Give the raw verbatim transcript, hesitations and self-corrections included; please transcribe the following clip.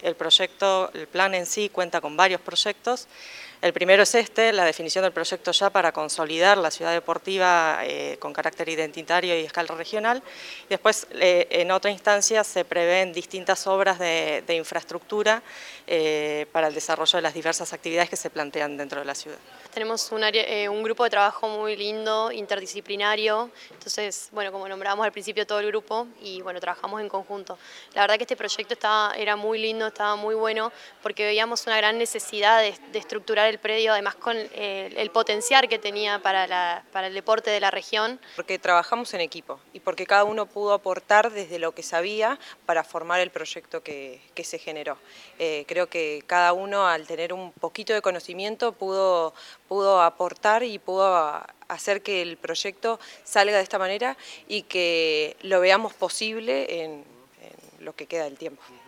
el proyecto, el plan en sí cuenta con varios proyectos. El primero es este, la definición del proyecto ya para consolidar la ciudad deportiva eh, con carácter identitario y escala regional. Después, eh, en otra instancia, se prevén distintas obras de, de infraestructura eh, para el desarrollo de las diversas actividades que se plantean dentro de la ciudad. Tenemos un, área, eh, un grupo de trabajo muy lindo, interdisciplinario, entonces, bueno, como nombramos al principio todo el grupo y bueno, trabajamos en conjunto. La verdad que este proyecto estaba, era muy lindo, estaba muy bueno, porque veíamos una gran necesidad de, de estructurar el predio, además con eh, el potencial que tenía para, la, para el deporte de la región. Porque trabajamos en equipo y porque cada uno pudo aportar desde lo que sabía para formar el proyecto que, que se generó. Eh, creo que cada uno, al tener un poquito de conocimiento, pudo pudo aportar y pudo hacer que el proyecto salga de esta manera y que lo veamos posible en, en lo que queda del tiempo.